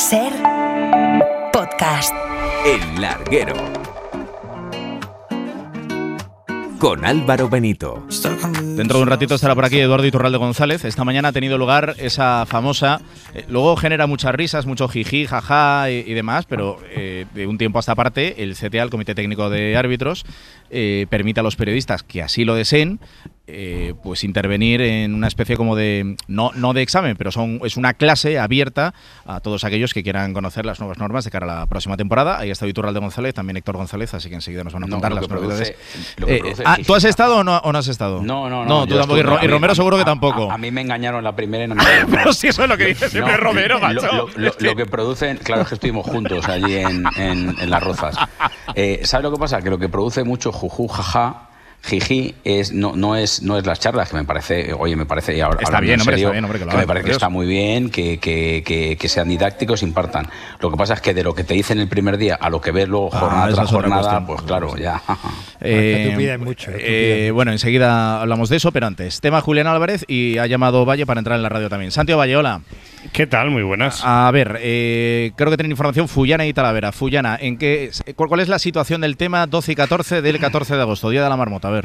SER Podcast. El Larguero con Álvaro Benito. Dentro de un ratito estará por aquí Eduardo Iturralde González. Esta mañana ha tenido lugar esa famosa... luego genera muchas risas, mucho jiji, jaja y demás, pero de un tiempo a esta parte el CTA, el Comité Técnico de Árbitros, permite a los periodistas que así lo deseen pues intervenir en una especie como de... No de examen, pero es una clase abierta a todos aquellos que quieran conocer las nuevas normas de cara a la próxima temporada. Ahí está Iturralde González, también Héctor González, así que enseguida nos van a contar las novedades. ¿Tú has estado o no has estado? No, tú tampoco. Y Romero seguro que tampoco. A mí me engañaron la primera y no me Pero si eso es lo que dice siempre Romero, macho. Lo que producen, claro, es que estuvimos juntos allí en Las Rozas. ¿Sabes lo que pasa? Que lo que produce mucho juju, jaja, jiji, no es las charlas, que me parece, y ahora está bien, hombre, que me parece que está muy bien, que sean didácticos, impartan. Lo que pasa es que de lo que te dicen el primer día a lo que ves luego jornada tras jornada, pues claro, ya. Te piden mucho. Bueno, enseguida hablamos de eso, pero antes, tema Julián Álvarez, y ha llamado Valle para entrar en la radio también. Santiago Valle, hola. ¿Qué tal? Muy buenas. A ver, creo que tienen información Fullana y Talavera. Fullana, ¿cuál es la situación del tema 12 y 14 del 14 de agosto, Día de la Marmota? A ver.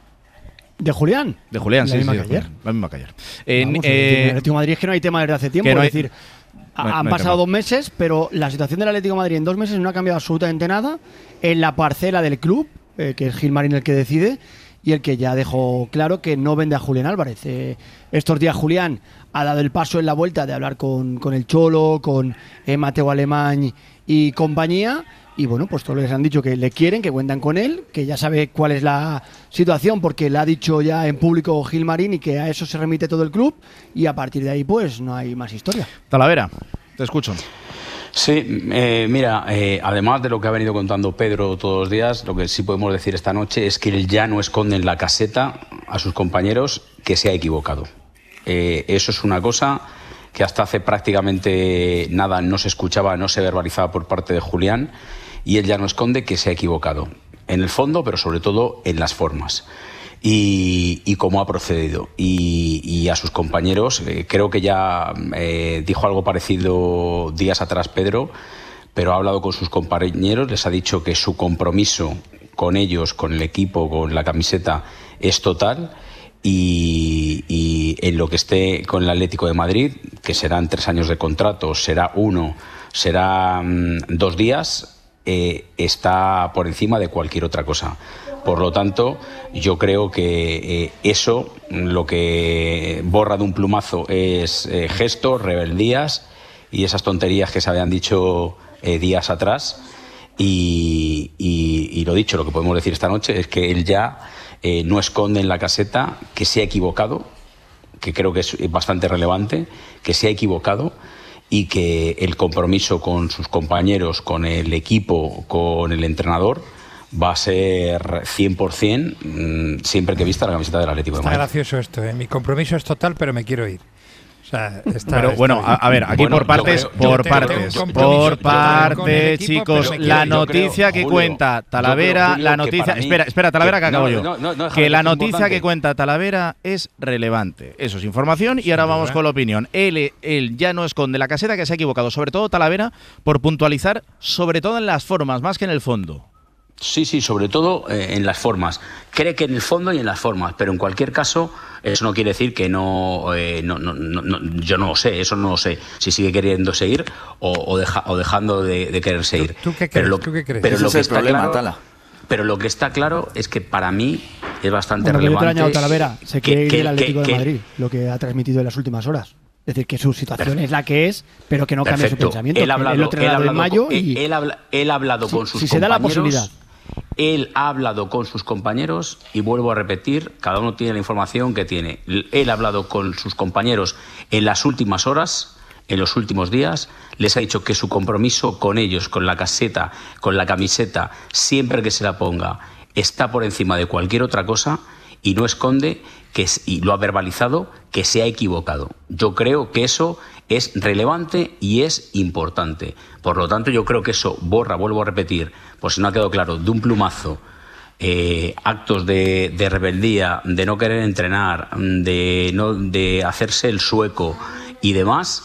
¿De Julián? De Julián, sí. La misma que ayer. El Atlético de Madrid es que no hay tema desde hace tiempo. Es decir, han pasado 2 meses, pero la situación del Atlético de Madrid en 2 meses no ha cambiado absolutamente nada. En la parcela del club, que es Gilmarín el que decide, y el que ya dejó claro que no vende a Julián Álvarez. Estos días Julián ha dado el paso en la vuelta de hablar con el Cholo, con Mateo Alemán y compañía. Y bueno, pues todos les han dicho que le quieren, que cuentan con él, que ya sabe cuál es la situación, porque le ha dicho ya en público Gilmarín y que a eso se remite todo el club. Y a partir de ahí, pues no hay más historia. Talavera, te escucho. Sí, mira, además de lo que ha venido contando Pedro todos los días, lo que sí podemos decir esta noche es que él ya no esconde en la caseta a sus compañeros que se ha equivocado. Eso es una cosa que hasta hace prácticamente nada no se escuchaba, no se verbalizaba por parte de Julián, y él ya no esconde que se ha equivocado, en el fondo, pero sobre todo en las formas. Y cómo ha procedido. Y a sus compañeros, creo que ya dijo algo parecido días atrás Pedro, pero ha hablado con sus compañeros, les ha dicho que su compromiso con ellos, con el equipo, con la camiseta, es total. Y en lo que esté con el Atlético de Madrid, que serán 3 años de contrato, será 1, será 2 días, está por encima de cualquier otra cosa. Por lo tanto, yo creo que eso, lo que borra de un plumazo es gestos, rebeldías y esas tonterías que se habían dicho días atrás. Y lo dicho, lo que podemos decir esta noche es que él ya no esconde en la caseta que se ha equivocado, que creo que es bastante relevante, que se ha equivocado, y que el compromiso con sus compañeros, con el equipo, con el entrenador, va a ser 100% siempre que vista la camiseta del Atlético de Madrid. Está gracioso esto, ¿eh? Mi compromiso es total, pero me quiero ir. O sea, pero bueno, a ver, aquí por partes, chicos. La noticia que cuenta Talavera, la noticia... Espera, Talavera, que acabo yo. Que la noticia que cuenta Talavera es relevante. Eso es información y ahora vamos con la opinión. Él ya no esconde la caseta, que se ha equivocado, sobre todo Talavera, por puntualizar, sobre todo en las formas, más que en el fondo. Sí, sobre todo en las formas. Cree que en el fondo y en las formas, pero en cualquier caso, eso no quiere decir que no, yo no lo sé, eso no lo sé, si sigue queriendo seguir o dejando de querer seguir. ¿Tú qué crees? Pero lo que está claro, pero lo que está claro es que para mí es bastante relevante. Talavera, se quiere ir el Atlético de Madrid, lo que ha transmitido en las últimas horas. Es decir, que su situación es la que es, pero que no cambia su pensamiento. Él ha hablado con sus compañeros. Si se da la posibilidad. Él ha hablado con sus compañeros y vuelvo a repetir, cada uno tiene la información que tiene. Él ha hablado con sus compañeros en las últimas horas, en los últimos días, les ha dicho que su compromiso con ellos, con la caseta, con la camiseta, siempre que se la ponga, está por encima de cualquier otra cosa y no esconde, y lo ha verbalizado, que se ha equivocado. Yo creo que eso es relevante y es importante. Por lo tanto, yo creo que eso borra, vuelvo a repetir, por si no ha quedado claro, de un plumazo, actos de rebeldía, de no querer entrenar, de hacerse el sueco y demás,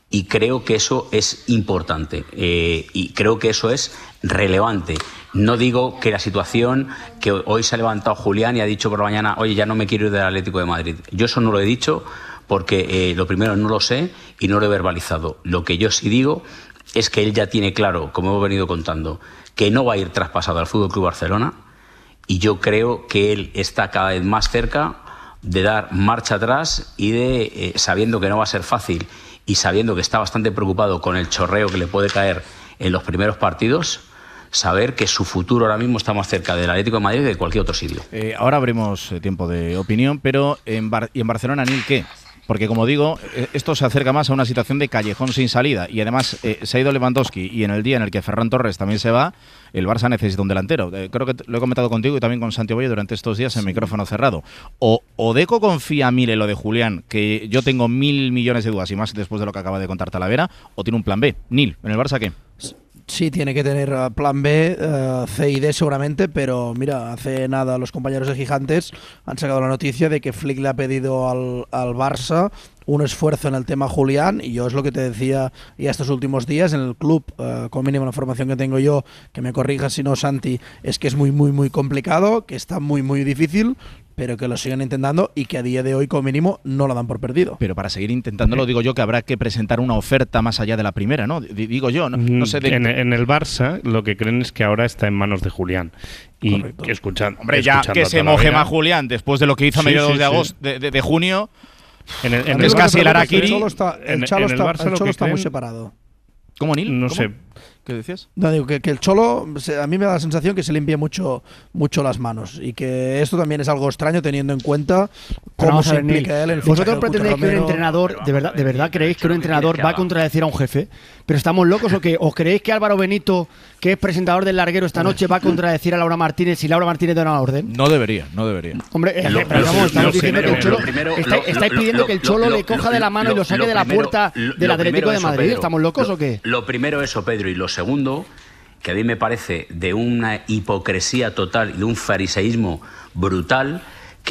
Y creo que eso es importante y creo que eso es relevante. No digo que la situación que hoy se ha levantado Julián y ha dicho por la mañana, oye, ya no me quiero ir del Atlético de Madrid. Yo eso no lo he dicho porque lo primero no lo sé y no lo he verbalizado. Lo que yo sí digo es que él ya tiene claro, como hemos venido contando, que no va a ir traspasado al FC Barcelona, y yo creo que él está cada vez más cerca de dar marcha atrás y de, sabiendo que no va a ser fácil y sabiendo que está bastante preocupado con el chorreo que le puede caer en los primeros partidos, saber que su futuro ahora mismo está más cerca del Atlético de Madrid que de cualquier otro sitio. Ahora abrimos tiempo de opinión, pero ¿y en Barcelona, Nil, qué? Porque, como digo, esto se acerca más a una situación de callejón sin salida. Y además se ha ido Lewandowski, y en el día en el que Ferran Torres también se va, el Barça necesita un delantero. Creo que lo he comentado contigo y también con Santi Oboyo durante estos días en micrófono cerrado. O Deco confía mil en lo de Julián, que yo tengo 1.000 millones de dudas, y más después de lo que acaba de contar Talavera, o tiene un plan B. Nil, ¿en el Barça qué? Sí, tiene que tener plan B, C y D seguramente, pero mira, hace nada los compañeros de Gigantes han sacado la noticia de que Flick le ha pedido al Barça un esfuerzo en el tema Julián, y yo es lo que te decía ya estos últimos días en el club, con mínimo la formación que tengo yo, que me corrija si no, Santi, es que es muy, muy, muy complicado, que está muy, muy difícil, pero que lo siguen intentando y que a día de hoy, como mínimo, no lo dan por perdido. Pero para seguir intentándolo, digo yo que habrá que presentar una oferta más allá de la primera, ¿no? Digo yo, no sé. En el Barça lo que creen es que ahora está en manos de Julián. Y que hombre, ya que se moje más Julián después de lo que hizo a mediados de agosto, de junio. Es casi el Araquiri. El Cholo está muy separado. ¿Cómo, Nil? No sé. ¿Qué decías? No, digo que el Cholo, a mí me da la sensación que se limpia mucho las manos, y que esto también es algo extraño teniendo en cuenta cómo se implica él en el fichaje. ¿Vosotros pretendéis que un entrenador, de verdad creéis que un entrenador va a contradecir a un jefe? ¿Pero estamos locos o qué? ¿O creéis que Álvaro Benito, que es presentador del Larguero esta noche, va a contradecir a Laura Martínez si Laura Martínez da una orden? No debería. Hombre, estamos diciendo que el Cholo, estáis pidiendo que el Cholo le coja de la mano y lo saque de la puerta del Atlético de Madrid. ¿Estamos locos o qué? Lo primero eso, Pedro, y lo segundo, que a mí me parece de una hipocresía total y de un fariseísmo brutal,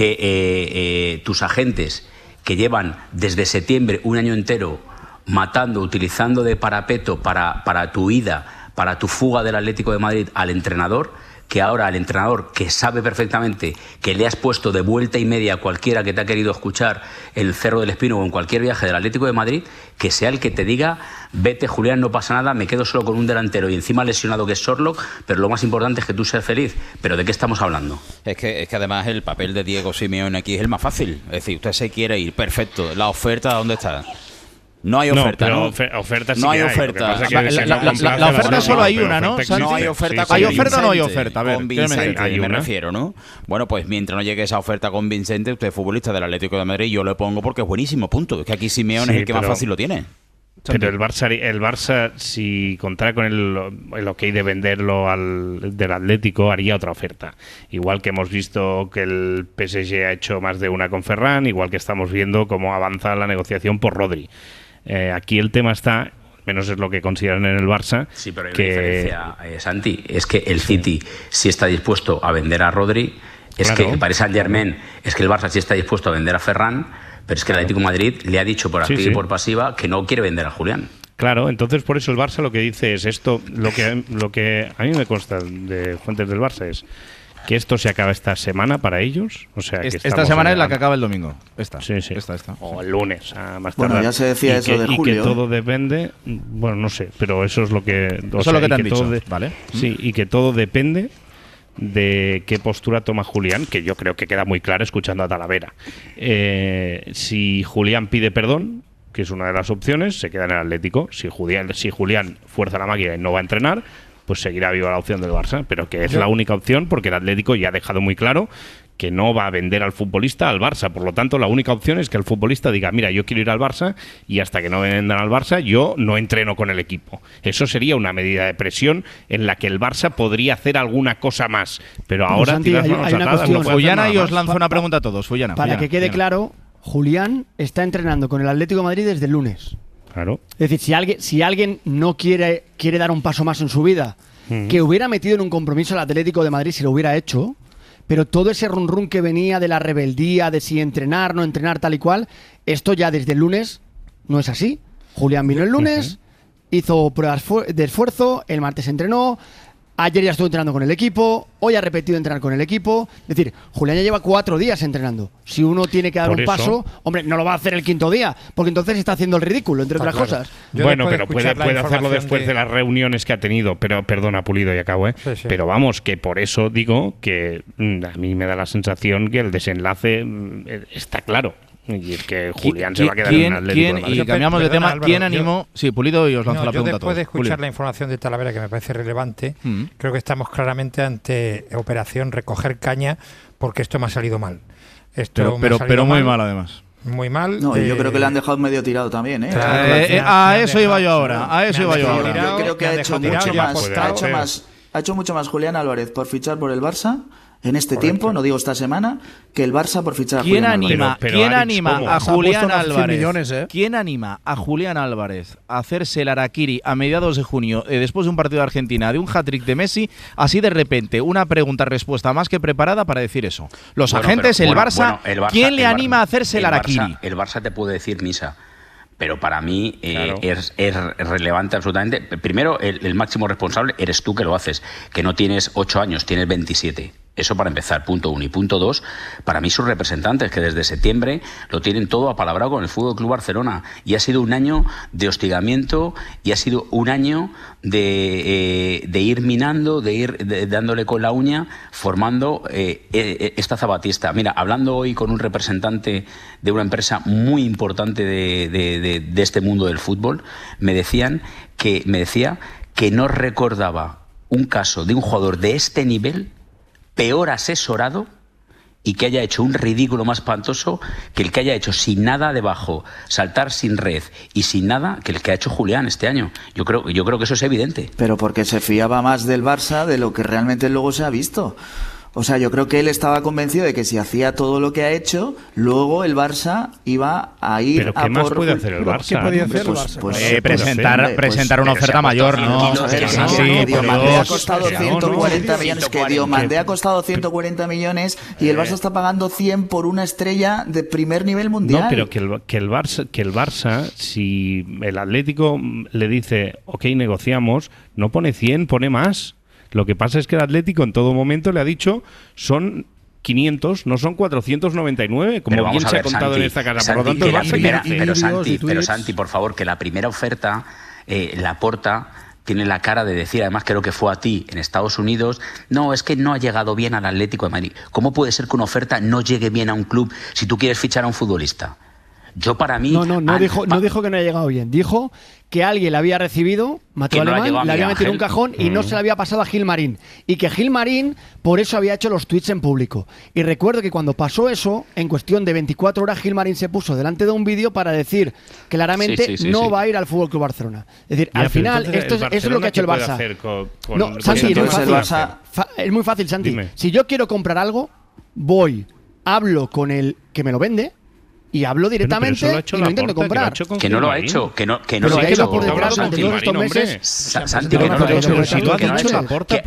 que tus agentes, que llevan desde septiembre un año entero matando, utilizando de parapeto para tu ida, para tu fuga del Atlético de Madrid al entrenador, que ahora el entrenador, que sabe perfectamente que le has puesto de vuelta y media a cualquiera que te ha querido escuchar en el Cerro del Espino o en cualquier viaje del Atlético de Madrid, que sea el que te diga, vete Julián, no pasa nada, me quedo solo con un delantero y encima lesionado que es Sorlock, pero lo más importante es que tú seas feliz. ¿Pero de qué estamos hablando? Es que además el papel de Diego Simeone aquí es el más fácil. Es decir, usted se quiere ir, perfecto. ¿La oferta dónde está? No hay oferta, ¿no? Oferta sí no hay que oferta. La oferta solo hay una, ¿no? No hay oferta. ¿Hay oferta o no hay oferta? A ver, convincente, me refiero, ¿no? Bueno, pues mientras no llegue esa oferta convincente, usted es futbolista del Atlético de Madrid, yo le pongo porque es buenísimo, punto. Es que aquí Simeone es el que más fácil lo tiene. Pero el Barça, si contara con el ok de venderlo del Atlético, haría otra oferta. Igual que hemos visto que el PSG ha hecho más de una con Ferran, igual que estamos viendo cómo avanza la negociación por Rodri. Aquí el tema está, menos es lo que consideran en el Barça. Sí, pero hay una diferencia, Santi, es que el City sí está dispuesto a vender a Rodri, es que el Paris Saint-Germain, es que el Barça sí está dispuesto a vender a Ferran, pero es que el Atlético de Madrid le ha dicho por activa y por pasiva que no quiere vender a Julián. Claro, entonces por eso el Barça lo que dice es esto, lo que a mí me consta de fuentes del Barça es que esto se acaba esta semana para ellos. O sea, que esta semana es la que acaba el domingo. Esta. O el lunes, más tarde. Bueno, ya se decía eso de julio. Y que todo depende, bueno, no sé, pero eso es lo que... Eso es lo que te han dicho, ¿vale? Sí, y que todo depende de qué postura toma Julián, que yo creo que queda muy claro escuchando a Talavera. Si Julián pide perdón, que es una de las opciones, se queda en el Atlético. Si Julián fuerza la máquina y no va a entrenar, pues seguirá viva la opción del Barça, pero que es la única opción porque el Atlético ya ha dejado muy claro que no va a vender al futbolista al Barça. Por lo tanto, la única opción es que el futbolista diga, mira, yo quiero ir al Barça y hasta que no vendan al Barça yo no entreno con el equipo. Eso sería una medida de presión en la que el Barça podría hacer alguna cosa más. Pero ahora Santi, hay una cuestión. Fullana, y os lanzo una pregunta a todos. Fullana, para que quede claro, Julián está entrenando con el Atlético de Madrid desde el lunes. Claro. Es decir, si alguien no quiere dar un paso más en su vida, que hubiera metido en un compromiso al Atlético de Madrid si lo hubiera hecho, pero todo ese run que venía de la rebeldía, de si entrenar, no entrenar, tal y cual, esto ya desde el lunes no es así. Julián vino el lunes, hizo pruebas de esfuerzo, el martes entrenó, ayer ya estuvo entrenando con el equipo, hoy ha repetido entrenar con el equipo. Es decir, Julián ya lleva 4 días entrenando. Si uno tiene que dar un paso, hombre, no lo va a hacer el 5.º día, porque entonces está haciendo el ridículo, entre otras cosas. Bueno, pero puede hacerlo después de las reuniones que ha tenido. Pero perdona, Pulido, y acabo, Sí. Pero vamos, que por eso digo que a mí me da la sensación que el desenlace está claro. Y es que Julián se va a quedar en el Atlético de Madrid. Y cambiamos de tema. Álvaro, ¿quién animó? Sí, Pulido, y os lanzo la pregunta. Después de escuchar la información de Talavera, que me parece relevante, creo que estamos claramente ante operación recoger caña, porque esto me ha salido mal. Pero muy mal, además. Muy mal. No, yo creo que le han dejado medio tirado también, ¿eh? A eso iba yo ahora. Yo creo que ha hecho mucho más Julián Álvarez por fichar por el Barça en este tiempo, no digo esta semana, que el Barça por fichar a Julián Álvarez. ¿Quién anima a Julián Álvarez? Millones, ¿Quién anima a Julián Álvarez a hacerse el harakiri a mediados de junio, después de un partido de Argentina, de un hat-trick de Messi, así de repente, una pregunta-respuesta más que preparada para decir eso? Los agentes, el Barça, ¿quién le anima a hacerse el harakiri? El Barça te puede decir misa. Pero para mí es relevante absolutamente. Primero, el máximo responsable eres tú, que lo haces, que no tienes 8 años, tienes 27. Eso para empezar, punto 1. Y punto 2, para mí sus representantes, que desde septiembre lo tienen todo apalabrado con el Fútbol Club Barcelona. Y ha sido un año de hostigamiento y ha sido un año de ir minando, de ir dándole con la uña, formando esta zapatista. Mira, hablando hoy con un representante de una empresa muy importante de este mundo del fútbol, me decía que no recordaba un caso de un jugador de este nivel peor asesorado y que haya hecho un ridículo más espantoso que el que haya hecho sin nada debajo, saltar sin red y sin nada, que el que ha hecho Julián este año. Yo creo que eso es evidente. Pero porque se fiaba más del Barça de lo que realmente luego se ha visto. O sea, yo creo que él estaba convencido de que si hacía todo lo que ha hecho, luego el Barça iba a ir ¿Pero qué más puede hacer el Barça? ¿Qué podía hacer el Barça? Presentar una oferta mayor, ¿no? Diomandé ha costado 140 millones. Que Diomandé ha costado 140 millones y el Barça está pagando 100 por una estrella de primer nivel mundial. No, pero que el Barça, si el Atlético le dice, ok, negociamos, no pone 100, pone más. Lo que pasa es que el Atlético en todo momento le ha dicho son 500, no son 499, como bien se ha contado en esta casa. Por lo tanto, pero Santi, por favor, que la primera oferta, Laporta tiene la cara de decir, además creo que fue a ti en Estados Unidos, no, es que no ha llegado bien al Atlético de Madrid. ¿Cómo puede ser que una oferta no llegue bien a un club si tú quieres fichar a un futbolista? Yo para mí... No dijo que no haya llegado bien. Dijo que alguien la había recibido, Mateo Alemán, le había metido en un cajón y no se le había pasado a Gilmarín. Y que Gilmarín por eso había hecho los tweets en público. Y recuerdo que cuando pasó eso, en cuestión de 24 horas, Gilmarín se puso delante de un vídeo para decir claramente no va a ir al Fútbol Club Barcelona. Es decir, al final, eso es lo que ha hecho el Barça. No, Santi, es muy fácil, Santi. Dime. Si yo quiero comprar algo, hablo con el que me lo vende, y hablo directamente y lo intento comprar. Que no lo ha hecho, que no lo ha hecho por detrás durante todos estos meses. Santi, que no lo ha hecho. Si lo ha dicho Laporta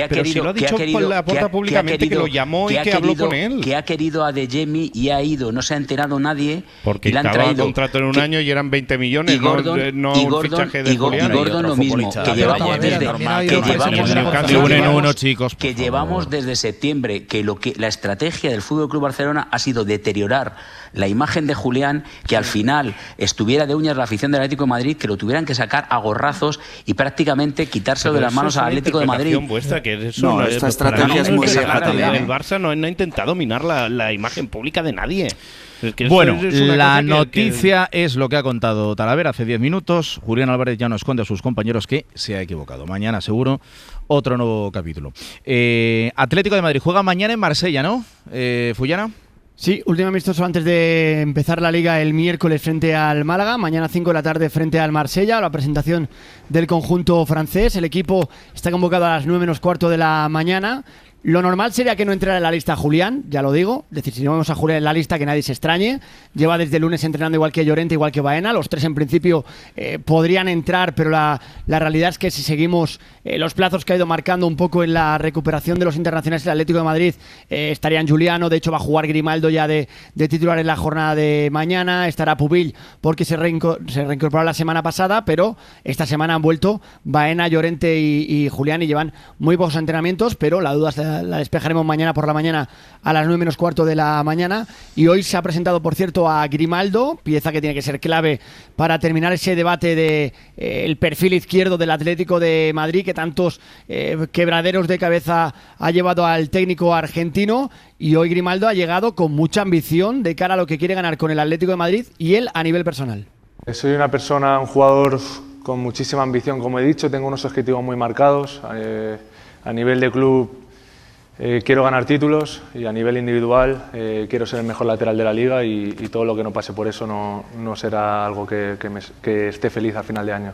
públicamente, que lo llamó y que habló con él. Que ha querido a De Jemi y ha ido, no se ha enterado nadie. Porque estaba el contrato en un año y eran 20 millones, no un fichaje de Julián. Y Gordon lo mismo, que llevamos desde septiembre, que la estrategia del Fútbol Club Barcelona ha sido deteriorar la imagen de Julián, que al final estuviera de uñas la afición del Atlético de Madrid, que lo tuvieran que sacar a gorrazos y prácticamente quitárselo de las manos al Atlético de Madrid. Esta estrategia es muy vieja también. El Barça no ha intentado minar la imagen pública de nadie. Bueno, la noticia es lo que ha contado Talavera hace 10 minutos. Julián Álvarez ya no esconde a sus compañeros que se ha equivocado. Mañana seguro otro nuevo capítulo. Atlético de Madrid juega mañana en Marsella, ¿no? Fullana. Sí, último amistoso antes de empezar la Liga el miércoles frente al Málaga, mañana 5 de la tarde frente al Marsella, la presentación del conjunto francés. El equipo está convocado a las 9 menos cuarto de la mañana. Lo normal sería que no entrara en la lista Julián, ya lo digo. Es decir, si no vemos a Julián en la lista, que nadie se extrañe. Lleva desde el lunes entrenando igual que Llorente, igual que Baena. Los tres en principio podrían entrar, pero la realidad es que si seguimos los plazos que ha ido marcando un poco en la recuperación de los internacionales del Atlético de Madrid. Estarían Juliano, de hecho va a jugar Grimaldo ya de titular en la jornada de mañana, estará Pubil porque se reincorporó la semana pasada, pero esta semana han vuelto Baena, Llorente y Julián y llevan muy pocos entrenamientos, pero la duda la despejaremos mañana por la mañana a las 9 menos cuarto de la mañana. Y hoy se ha presentado, por cierto, a Grimaldo, pieza que tiene que ser clave para terminar ese debate de el perfil izquierdo del Atlético de Madrid, que tantos quebraderos de cabeza ha llevado al técnico argentino. Y hoy Grimaldo ha llegado con mucha ambición de cara a lo que quiere ganar con el Atlético de Madrid y él a nivel personal. Soy una persona, un jugador con muchísima ambición, como he dicho, tengo unos objetivos muy marcados. A nivel de club quiero ganar títulos y a nivel individual quiero ser el mejor lateral de la liga y todo lo que no pase por eso no será algo que esté feliz a final de año.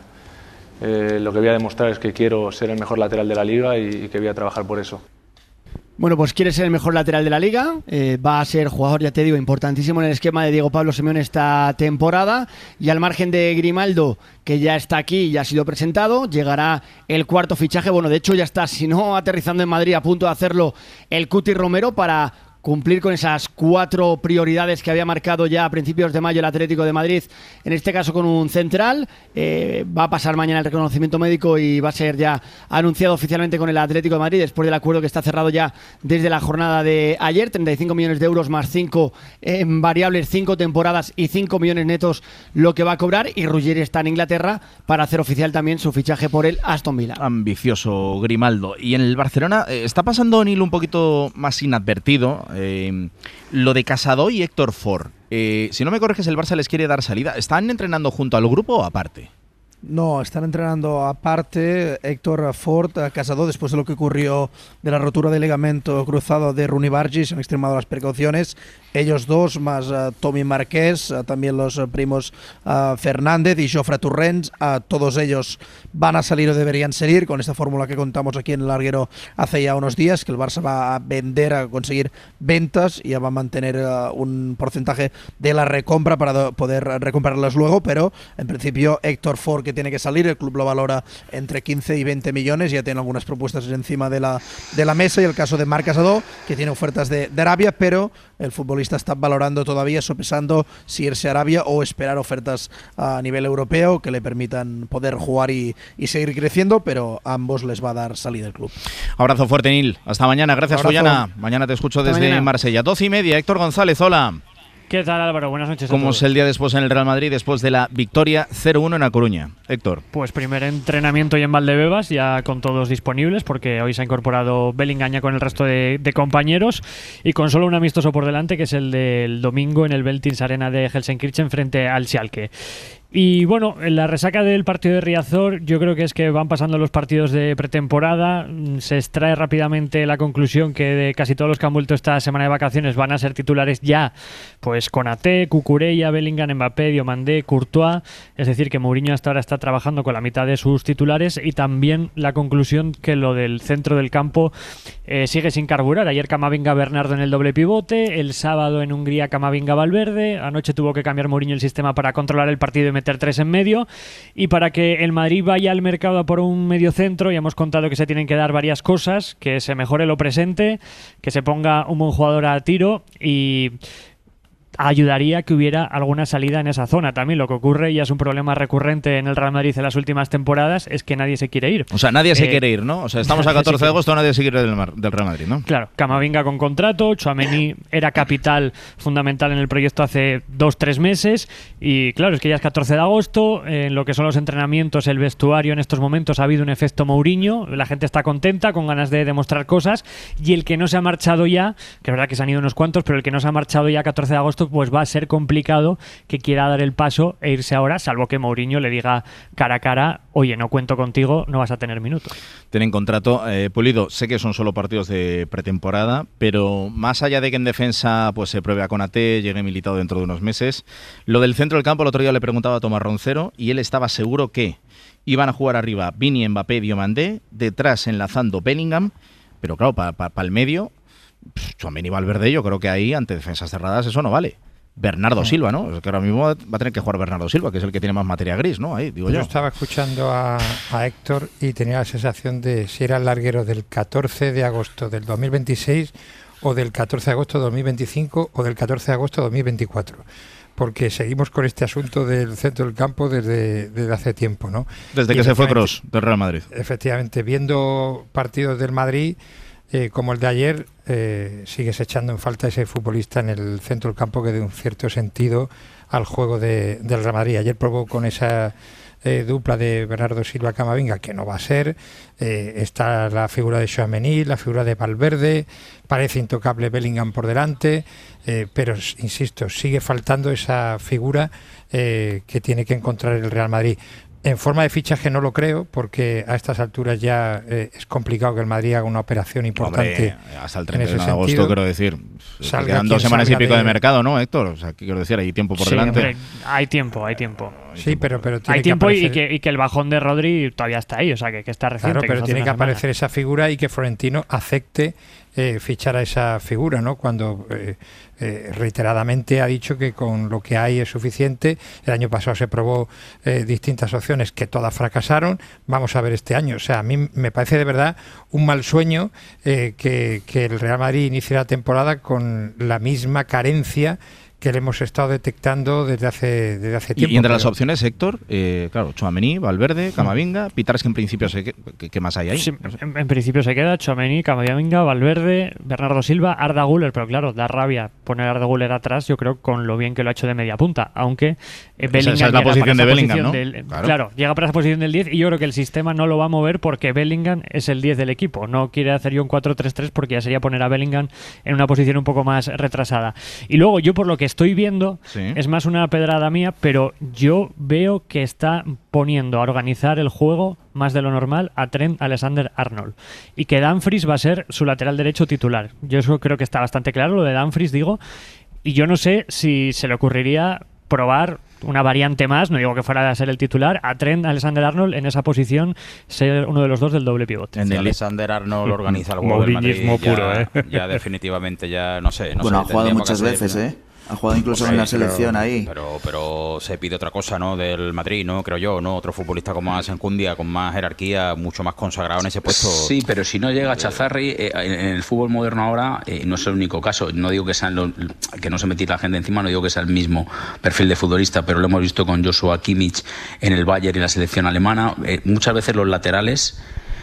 Lo que voy a demostrar es que quiero ser el mejor lateral de la liga y que voy a trabajar por eso. Bueno, pues quiere ser el mejor lateral de la liga, va a ser jugador, ya te digo, importantísimo en el esquema de Diego Pablo Simeone esta temporada, y al margen de Grimaldo, que ya está aquí y ya ha sido presentado, llegará el cuarto fichaje, bueno, de hecho ya está, si no aterrizando en Madrid, a punto de hacerlo el Cuti Romero para cumplir con esas 4 prioridades que había marcado ya a principios de mayo el Atlético de Madrid, en este caso con un central. Va a pasar mañana el reconocimiento médico y va a ser ya anunciado oficialmente con el Atlético de Madrid después del acuerdo que está cerrado ya desde la jornada de ayer, 35 millones de euros más 5 en variables, 5 temporadas y 5 millones netos lo que va a cobrar, y Ruggeri está en Inglaterra para hacer oficial también su fichaje por el Aston Villa. Ambicioso Grimaldo. Y en el Barcelona está pasando en hilo un poquito más inadvertido lo de Casado y Héctor Ford. Si no me corriges, el Barça les quiere dar salida. ¿Están entrenando junto al grupo o aparte? No, están entrenando aparte. Héctor Ford, Casado, después de lo que ocurrió de la rotura del ligamento cruzado de Rooney Bargi, se han extremado las precauciones. Ellos dos, más Tommy Marqués, también los primos Fernández y Jofre Torrents, todos ellos van a salir o deberían salir con esta fórmula que contamos aquí en el Larguero hace ya unos días, que el Barça va a vender, a conseguir ventas y ya va a mantener un porcentaje de la recompra para poder recomprarlas luego, pero en principio Héctor Ford, que tiene que salir, el club lo valora entre 15 y 20 millones, ya tiene algunas propuestas encima de la mesa, y el caso de Marc Casado, que tiene ofertas de Arabia, pero el futbolista está valorando todavía, sopesando si irse a Arabia o esperar ofertas a nivel europeo que le permitan poder jugar y seguir creciendo, pero a ambos les va a dar salida el club. Abrazo fuerte, Nil. Hasta mañana. Gracias, Ollana. Mañana te escucho desde Marsella. 12:30. Héctor González, hola. ¿Qué tal, Álvaro? Buenas noches a ¿Cómo todos. es el día después en el Real Madrid, después de la victoria 0-1 en A Coruña? Héctor. Pues primer entrenamiento ya en Valdebebas, ya con todos disponibles, porque hoy se ha incorporado Bellingham ya con el resto de compañeros, y con solo un amistoso por delante, que es el del domingo en el Veltins Arena de Gelsenkirchen frente al Schalke. Y bueno, en la resaca del partido de Riazor, yo creo que es que van pasando los partidos de pretemporada, se extrae rápidamente la conclusión que de casi todos los que han vuelto esta semana de vacaciones van a ser titulares ya, pues Konaté, Cucurella, Bellingham, Mbappé, Diomandé, Courtois, es decir que Mourinho hasta ahora está trabajando con la mitad de sus titulares, y también la conclusión que lo del centro del campo sigue sin carburar. Ayer Camavinga-Bernardo en el doble pivote, el sábado en Hungría Camavinga-Valverde, anoche tuvo que cambiar Mourinho el sistema para controlar el partido y meter 3 en medio, y para que el Madrid vaya al mercado a por un medio centro, ya hemos contado que se tienen que dar varias cosas: que se mejore lo presente, que se ponga un buen jugador a tiro, y ayudaría que hubiera alguna salida en esa zona. También lo que ocurre, y es un problema recurrente en el Real Madrid en las últimas temporadas, es que nadie se quiere ir. O sea, nadie se quiere ir, ¿no? O sea, estamos a 14 de agosto, nadie se quiere ir del Real Madrid, ¿no? Claro, Camavinga con contrato, Tchouaméni era capital fundamental en el proyecto hace 2-3 meses, y claro, es que ya es 14 de agosto, en lo que son los entrenamientos, el vestuario en estos momentos ha habido un efecto Mourinho, la gente está contenta, con ganas de demostrar cosas, y el que no se ha marchado ya, que es verdad que se han ido unos cuantos, pero el que no se ha marchado ya 14 de agosto, pues va a ser complicado que quiera dar el paso e irse ahora, salvo que Mourinho le diga cara a cara: oye, no cuento contigo, no vas a tener minutos. Tienen contrato. Pulido, sé que son solo partidos de pretemporada, pero más allá de que en defensa pues se pruebe a Konaté, llegue Militao dentro de unos meses, lo del centro del campo, el otro día le preguntaba a Tomás Roncero y él estaba seguro que iban a jugar arriba Vini, Mbappé, Diomandé, detrás enlazando Bellingham, pero claro, para el medio, Tchouaméni y Valverde, yo creo que ahí, ante defensas cerradas, eso no vale. Bernardo Silva, ¿no? Es que ahora mismo va a tener que jugar Bernardo Silva, que es el que tiene más materia gris, ¿no? Ahí, digo yo. Yo estaba escuchando a Héctor y tenía la sensación de si era el larguero del 14 de agosto del 2026 o del 14 de agosto de 2025 o del 14 de agosto de 2024. Porque seguimos con este asunto del centro del campo desde hace tiempo, ¿no? Desde que se fue Kroos del Real Madrid. Efectivamente, viendo partidos del Madrid como el de ayer, sigues echando en falta ese futbolista en el centro del campo que dé un cierto sentido al juego del Real Madrid. Ayer probó con esa dupla de Bernardo Silva Camavinga, que no va a ser. Está la figura de Tchouaméni, la figura de Valverde, parece intocable Bellingham por delante, pero insisto, sigue faltando esa figura que tiene que encontrar el Real Madrid. En forma de fichaje no lo creo, porque a estas alturas ya es complicado que el Madrid haga una operación importante. Hombre, hasta el 31 de agosto, quiero decir. Quedan 2 semanas y pico de mercado, ¿no, Héctor? O sea, quiero decir, hay tiempo por delante. Hombre, hay tiempo. Sí, pero tiene hay tiempo y que el bajón de Rodri todavía está ahí, o sea, que está reciente. Claro, pero tiene que aparecer esa figura y que Florentino acepte fichar a esa figura, ¿no? Cuando reiteradamente ha dicho que con lo que hay es suficiente. El año pasado se probó distintas opciones que todas fracasaron. Vamos a ver este año. O sea, a mí me parece de verdad un mal sueño que el Real Madrid inicie la temporada con la misma carencia que le hemos estado detectando desde hace tiempo. Y entre las opciones, Héctor, claro, Tchouaméni, Valverde, Camavinga, Pitar, que en principio ¿qué más hay ahí? Sí, en principio se queda Tchouaméni, Camavinga, Valverde, Bernardo Silva, Arda Güler, pero claro, da rabia poner a Arda Güler atrás, yo creo, con lo bien que lo ha hecho de media punta, aunque Bellingham esa es la posición de Bellingham, ¿no? Claro, llega para esa posición del 10 y yo creo que el sistema no lo va a mover porque Bellingham es el 10 del equipo. No quiere hacer yo un 4-3-3 porque ya sería poner a Bellingham en una posición un poco más retrasada. Y luego, yo por lo que estoy viendo, es más una pedrada mía, pero yo veo que está poniendo a organizar el juego más de lo normal a Trent Alexander-Arnold y que Dumfries va a ser su lateral derecho titular. Yo eso creo que está bastante claro, lo de Dumfries, digo, y yo no sé si se le ocurriría probar una variante más, no digo que fuera a ser el titular, a Trent Alexander-Arnold en esa posición, ser uno de los dos del doble pivote. Si Alexander-Arnold organiza el juego del Madrid, puro, ya definitivamente ya no sé. Bueno, ha jugado muchas veces, Ha jugado incluso en la selección ahí. Pero se pide otra cosa, ¿no? Del Madrid, ¿no? Creo yo, ¿no? Otro futbolista con más enjundia, con más jerarquía, mucho más consagrado en ese puesto. Sí, pero si no llega Chazarri, en el fútbol moderno ahora no es el único caso. No digo que que no se metiera la gente encima, no digo que sea el mismo perfil de futbolista, pero lo hemos visto con Joshua Kimmich en el Bayern y la selección alemana. Muchas veces los laterales,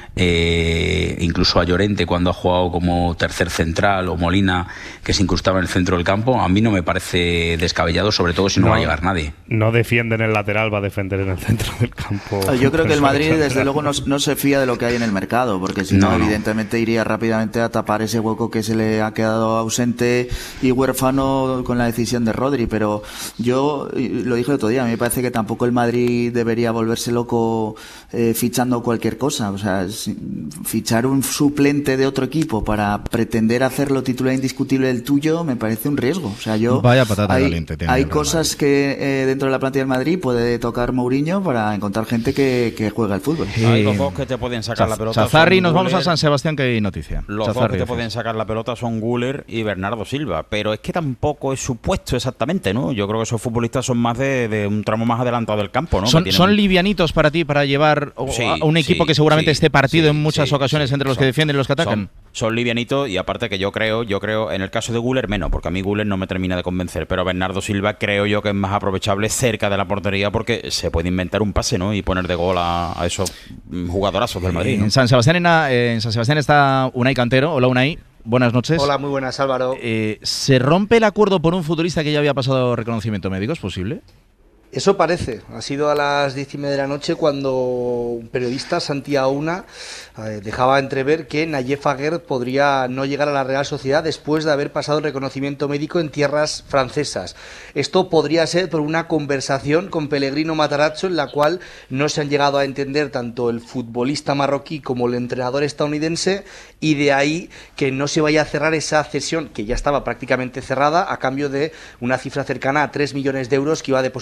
incluso a Llorente cuando ha jugado como tercer central, o Molina que se incrustaba en el centro del campo, a mí no me parece descabellado, sobre todo si no va a llegar nadie. No defiende en el lateral, va a defender en el centro del campo. Yo creo que el Madrid desde luego no se fía de lo que hay en el mercado, porque si no, evidentemente iría rápidamente a tapar ese hueco que se le ha quedado ausente y huérfano con la decisión de Rodri, pero yo lo dije el otro día, a mí me parece que tampoco el Madrid debería volverse loco fichando cualquier cosa, o sea, fichar un suplente de otro equipo para pretender hacerlo titular indiscutible del tuyo me parece un riesgo. O sea, vaya patata caliente tiene. Hay cosas que dentro de la plantilla del Madrid puede tocar Mourinho para encontrar gente que juega al fútbol. Hay los dos que te pueden sacar la pelota. Chazarri, nos vamos a San Sebastián, que hay noticia. Los dos que te pueden sacar la pelota son Güler y Bernardo Silva, pero es que tampoco es su puesto exactamente, ¿no? Yo creo que esos futbolistas son más de un tramo más adelantado del campo, ¿no? Son livianitos para ti, para llevar a un equipo que seguramente esté partido en muchas ocasiones entre los que defienden y los que atacan. Son livianitos, y aparte que yo creo en el caso de Güler menos, porque a mí Güler no me termina de convencer, pero Bernardo Silva creo yo que es más aprovechable cerca de la portería porque se puede inventar un pase, ¿no? Y poner de gol a esos jugadorazos del Madrid, ¿no? En San Sebastián está Unai Cantero. Hola, Unai. Buenas noches. Hola, muy buenas, Álvaro. ¿Se rompe el acuerdo por un futbolista que ya había pasado reconocimiento médico? ¿Es posible? Eso parece. Ha sido a las 10:30 de la noche cuando un periodista, Santi Auna, dejaba entrever que Nayef Aguerd podría no llegar a la Real Sociedad después de haber pasado el reconocimiento médico en tierras francesas. Esto podría ser por una conversación con Pellegrino Matarazzo en la cual no se han llegado a entender tanto el futbolista marroquí como el entrenador estadounidense, y de ahí que no se vaya a cerrar esa cesión que ya estaba prácticamente cerrada a cambio de una cifra cercana a 3 millones de euros que iba a depositar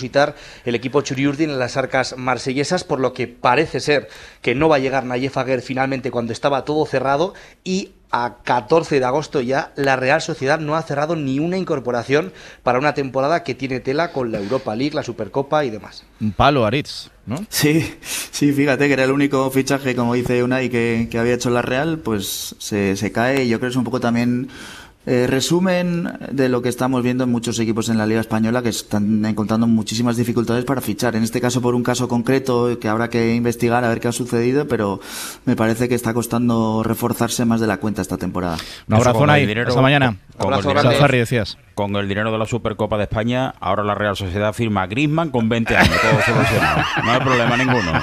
el equipo Txuri-Urdin en las arcas marsellesas, por lo que parece ser que no va a llegar Nayef Aguer finalmente cuando estaba todo cerrado, y a 14 de agosto ya la Real Sociedad no ha cerrado ni una incorporación para una temporada que tiene tela con la Europa League, la Supercopa y demás. Un palo, Aritz, ¿no? Sí, fíjate que era el único fichaje, como dice Unai, que había hecho la Real, pues se cae, y yo creo que es un poco también resumen de lo que estamos viendo en muchos equipos en la Liga Española, que están encontrando muchísimas dificultades para fichar. En este caso, por un caso concreto que habrá que investigar a ver qué ha sucedido, pero me parece que está costando reforzarse más de la cuenta esta temporada. Un abrazo, Nay. Hasta mañana. Con el dinero de la Supercopa de España, ahora la Real Sociedad firma a Griezmann con 20 años, todo solucionado. No hay problema ninguno.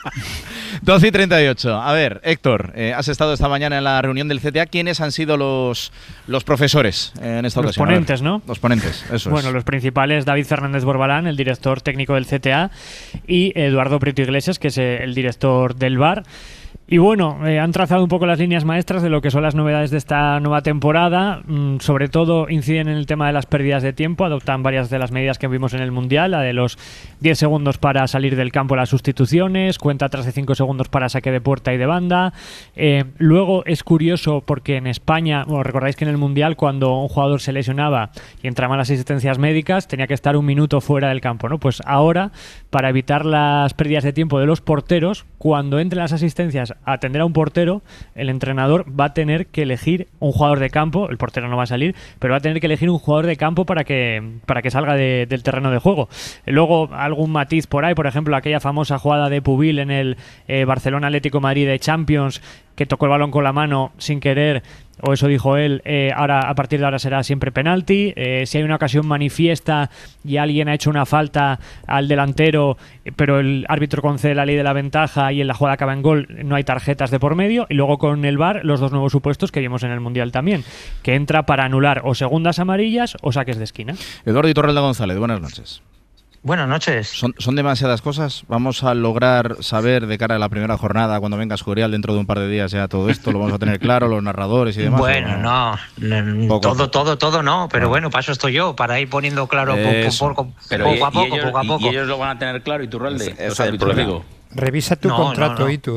12:38. A ver, Héctor, has estado esta mañana en la reunión del CTA. ¿Quiénes han sido los profesores en esta ocasión? Los ponentes, ¿no? Los ponentes, eso Bueno, los principales, David Fernández Borbalán, el director técnico del CTA, y Eduardo Prieto Iglesias, que es el director del VAR. Y bueno, han trazado un poco las líneas maestras de lo que son las novedades de esta nueva temporada. Sobre todo inciden en el tema de las pérdidas de tiempo, adoptan varias de las medidas que vimos en el Mundial, la de los 10 segundos para salir del campo las sustituciones, cuenta atrás de 5 segundos para saque de puerta y de banda. Luego es curioso porque en España, bueno, recordáis que en el Mundial cuando un jugador se lesionaba y entraban las asistencias médicas tenía que estar un minuto fuera del campo, ¿no? Pues ahora, para evitar las pérdidas de tiempo de los porteros, cuando entren las asistencias a atender a un portero, el entrenador va a tener que elegir un jugador de campo, el portero no va a salir, pero va a tener que elegir un jugador de campo para que salga del terreno de juego. Luego algún matiz por ahí, por ejemplo aquella famosa jugada de Pubil en el Barcelona Atlético Madrid de Champions, que tocó el balón con la mano sin querer, o eso dijo él, ahora a partir de ahora será siempre penalti. Si hay una ocasión manifiesta y alguien ha hecho una falta al delantero, pero el árbitro concede la ley de la ventaja y en la jugada acaba en gol, no hay tarjetas de por medio. Y luego con el VAR los dos nuevos supuestos que vimos en el Mundial también, que entra para anular o segundas amarillas o saques de esquina. Eduardo Iturralde González, buenas noches. Buenas noches. ¿Son demasiadas cosas? ¿Vamos a lograr saber de cara a la primera jornada, cuando venga Escorial dentro de un par de días ya todo esto? ¿Lo vamos a tener claro, los narradores y demás? Bueno, no, todo no, pero bueno, para eso estoy yo, para ir poniendo claro poco a poco. ¿Y ellos lo van a tener claro, Iturralde? Eso es el problema. Revisa tu contrato, Itu,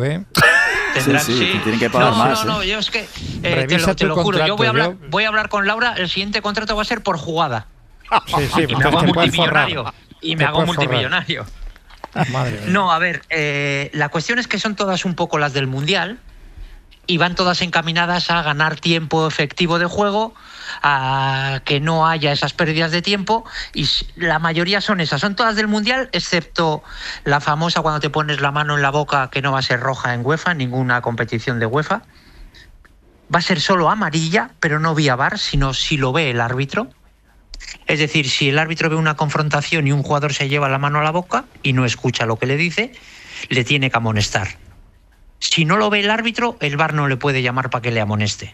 Sí, tienen que pagar más. No, yo es que te lo juro, yo voy a hablar con Laura, el siguiente contrato va a ser por jugada. Sí, y me hago multimillonario. Y me hago multimillonario. Madre mía. No, a ver, la cuestión es que son todas un poco las del Mundial y van todas encaminadas a ganar tiempo efectivo de juego, a que no haya esas pérdidas de tiempo, y la mayoría son esas, son todas del Mundial, excepto la famosa cuando te pones la mano en la boca, que no va a ser roja en UEFA, en ninguna competición de UEFA. Va a ser solo amarilla, pero no vía VAR, sino si lo ve el árbitro. Es decir, si el árbitro ve una confrontación y un jugador se lleva la mano a la boca y no escucha lo que le dice, le tiene que amonestar. Si no lo ve el árbitro, el VAR no le puede llamar para que le amoneste.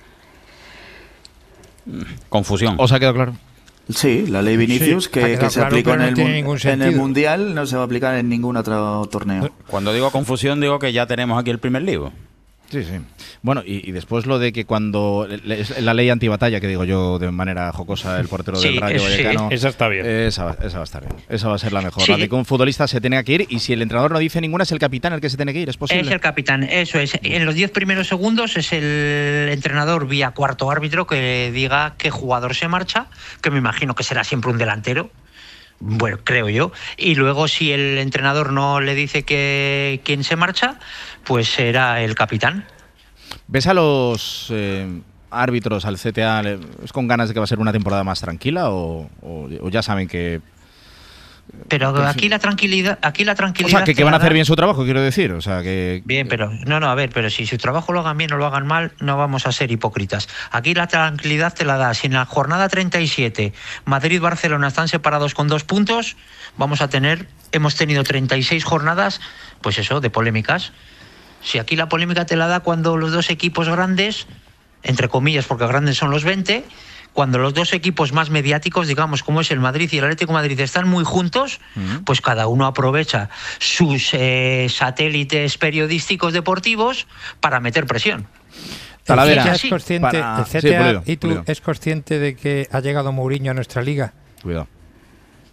Confusión. ¿Os ha quedado claro? Sí, la ley Vinicius, sí, que se aplicó en el Mundial no se va a aplicar en ningún otro torneo. Cuando digo confusión, digo que ya tenemos aquí el primer lío. Sí. Bueno, y después lo de que cuando la ley antibatalla, que digo yo de manera jocosa, el portero del Rayo Vallecano, esa está bien. Esa va a estar bien. Esa va a ser la mejor. Sí. La de que un futbolista se tenga que ir, y si el entrenador no dice ninguna, es el capitán el que se tiene que ir. ¿Es posible? Es el capitán, eso es. En los 10 primeros segundos es el entrenador vía cuarto árbitro que diga qué jugador se marcha, que me imagino que será siempre un delantero. Bueno, creo yo. Y luego, si el entrenador no le dice que quién se marcha, pues será el capitán. ¿Ves a los árbitros, al CTA, es con ganas de que va a ser una temporada más tranquila o ya saben que... Pero aquí la tranquilidad... O sea, que van a hacer bien su trabajo, quiero decir. O sea, que... Bien, pero... No, a ver, pero si su trabajo lo hagan bien o lo hagan mal, no vamos a ser hipócritas. Aquí la tranquilidad te la da. Si en la jornada 37 Madrid y Barcelona están separados con 2 puntos, hemos tenido 36 jornadas, pues eso, de polémicas. Si aquí la polémica te la da cuando los dos equipos grandes, entre comillas, porque grandes son los 20... Cuando los dos equipos más mediáticos, digamos, como es el Madrid y el Atlético de Madrid, están muy juntos, pues cada uno aprovecha sus satélites periodísticos deportivos para meter presión. Talavera. ¿Es consciente, el CTA, ¿y tú es consciente de que ha llegado Mourinho a nuestra liga? Cuidado.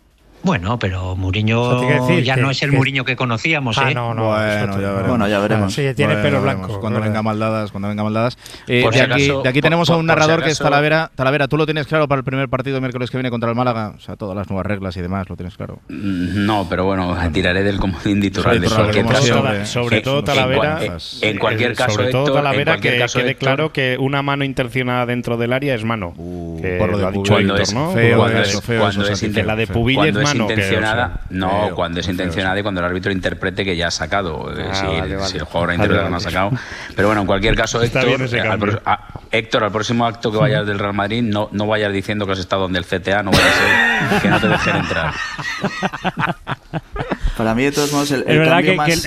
Bueno, pero Mourinho ya no es el Mourinho que conocíamos, ¿eh? No, bueno, ya veremos. Sí, tiene pelo blanco. Cuando venga Maldadas. Por si acaso, de aquí tenemos a un narrador si que es Talavera. Talavera, ¿tú lo tienes claro para el primer partido miércoles que viene contra el Málaga? O sea, todas las nuevas reglas y demás, ¿lo tienes claro? No, pero bueno, tiraré del comodín de Iturralde. Sobre todo Talavera. En cualquier caso, sobre todo Héctor, Talavera, que caso, quede Héctor, claro que una mano intencionada dentro del área es mano. Por lo ha de dicho Pubil, Héctor, ¿no? Cuando es la de Pubil es mano. Cuando es intencionada y cuando el árbitro interprete que ya ha sacado. Si el jugador interpreta que no ha sacado. Pero bueno, en cualquier caso, Héctor, al próximo acto que vayas del Real Madrid, no vayas diciendo que has estado donde el CTA, no vaya a ser que no te dejen entrar. Para mí, de todos modos, el cambio más...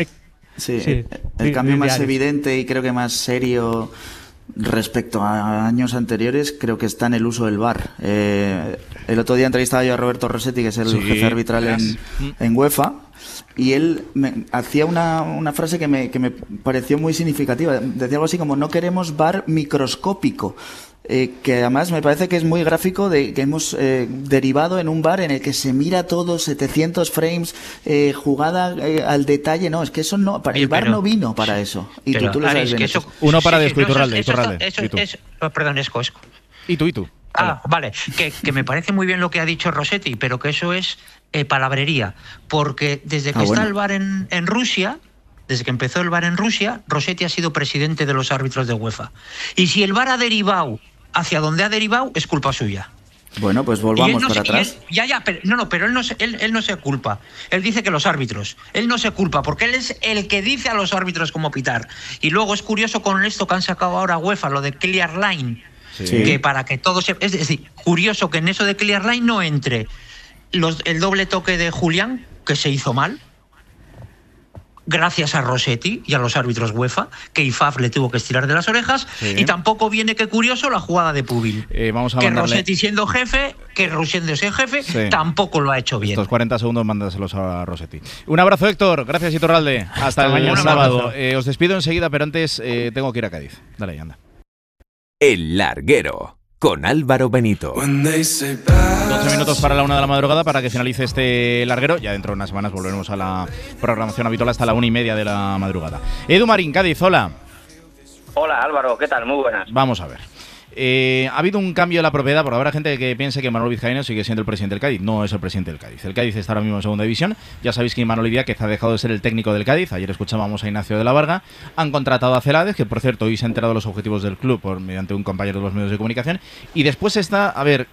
el cambio más evidente y creo que más serio respecto a años anteriores creo que está en el uso del VAR. El otro día entrevistaba yo a Roberto Rossetti, que es el jefe arbitral en UEFA, y él hacía una frase que me pareció muy significativa. Decía algo así como: no queremos VAR microscópico. Que además me parece que es muy gráfico de que hemos derivado en un VAR en el que se mira todo, 700 frames, jugada al detalle. No, es que eso no, el VAR no vino para eso. Y tú lo sabes bien. Uno para Iturralde. Perdón, Esco. ¿Y tú? Vale, que me parece muy bien lo que ha dicho Rossetti, pero que eso es palabrería. Porque desde que está el VAR en Rusia... Desde que empezó el VAR en Rusia, Rossetti ha sido presidente de los árbitros de UEFA. Y si el VAR ha derivado hacia donde ha derivado, es culpa suya. Bueno, pues volvamos para atrás. Pero él no se culpa. Él dice que los árbitros. Él no se culpa, porque él es el que dice a los árbitros cómo pitar. Y luego es curioso con esto que han sacado ahora UEFA, lo de Clear Line. Sí. Que para que todo se... Es decir, curioso que en eso de Clear Line no entre el doble toque de Julián, que se hizo mal, gracias a Rossetti y a los árbitros UEFA, que IFAF le tuvo que estirar de las orejas, y tampoco viene, que curioso, la jugada de Pubil. Que Rossetti siendo jefe, tampoco lo ha hecho bien. Estos 40 segundos mándaselos a Rossetti. Un abrazo, Héctor. Gracias, Iturralde. Hasta el sábado. Os despido enseguida, pero antes tengo que ir a Cádiz. Dale, anda. El Larguero, con Álvaro Benito. 12 minutos para la 1 de la madrugada para que finalice este larguero. Ya dentro de unas semanas volveremos a la programación habitual hasta la 1:30 de la madrugada. Edu Marín, Cádiz, hola. Hola Álvaro, ¿qué tal? Muy buenas. Vamos a ver. Ha habido un cambio de la propiedad, porque habrá gente que piense que Manolo Vizcaíno sigue siendo el presidente del Cádiz. No es el presidente del Cádiz. El Cádiz está ahora mismo en segunda división. Ya sabéis que Imanol Idiáquez ha dejado de ser el técnico del Cádiz. Ayer escuchábamos a Ignacio de la Varga. Han contratado a Celades, que por cierto hoy se ha enterado de los objetivos del club mediante un compañero de los medios de comunicación. Y después está,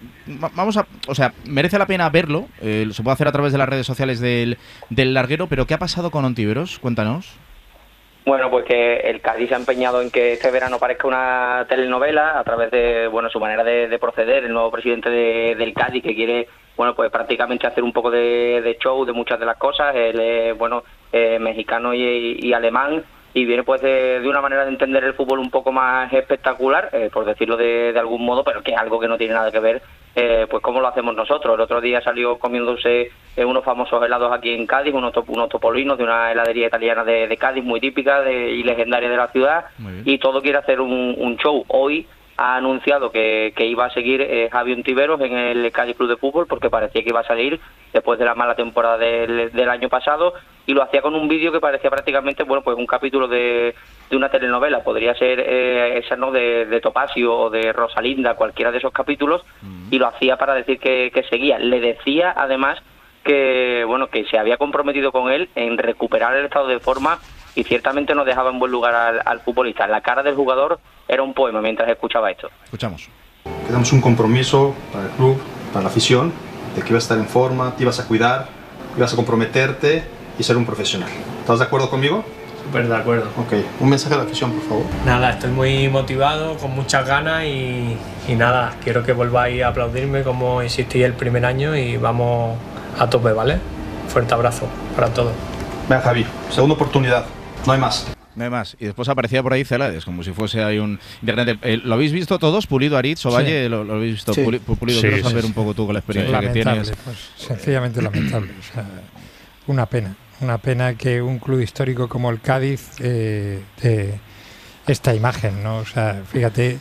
merece la pena verlo. Se puede hacer a través de las redes sociales del larguero. Pero ¿qué ha pasado con Ontiveros? Cuéntanos. Bueno, pues que el Cádiz se ha empeñado en que este verano parezca una telenovela a través de su manera de proceder. El nuevo presidente del Cádiz, que quiere pues prácticamente hacer un poco de show de muchas de las cosas. Él es mexicano y alemán, y viene pues de una manera de entender el fútbol un poco más espectacular, por decirlo de algún modo, pero que es algo que no tiene nada que ver pues como lo hacemos nosotros. El otro día salió comiéndose unos famosos helados aquí en Cádiz, unos topolinos de una heladería italiana de Cádiz, muy típica y legendaria de la ciudad, y todo quiere hacer un show. Hoy ha anunciado que iba a seguir Javi Ontiveros en el Cádiz Club de Fútbol, porque parecía que iba a salir después de la mala temporada del año pasado, y lo hacía con un vídeo que parecía prácticamente pues un capítulo de una telenovela. Podría ser esa, ¿no?, de Topacio o de Rosalinda, cualquiera de esos capítulos, y lo hacía para decir que seguía. Le decía además que se había comprometido con él en recuperar el estado de forma, y ciertamente no dejaba en buen lugar al futbolista. La cara del jugador era un poema mientras escuchaba esto. Escuchamos. Quedamos un compromiso para el club, para la afición, de que ibas a estar en forma, te ibas a cuidar, ibas a comprometerte y ser un profesional. ¿Estás de acuerdo conmigo? Súper de acuerdo. Ok, un mensaje a la afición, por favor. Nada, estoy muy motivado, con muchas ganas y nada, quiero que volváis a aplaudirme como hiciste el primer año, y vamos a tope, ¿vale? Fuerte abrazo para todos. Venga, Javi, segunda oportunidad, no hay más. No hay más. Y después aparecía por ahí Celades, como si fuese ahí un internet. ¿Lo habéis visto todos? Pulido, Aritz, Ovalle, sí. ¿Lo habéis visto? Sí. Pulido, quiero saber un poco tú con la experiencia que tienes. Pues, sencillamente lamentable. O sea, una pena que un club histórico como el Cádiz esta imagen, ¿no? O sea, fíjate,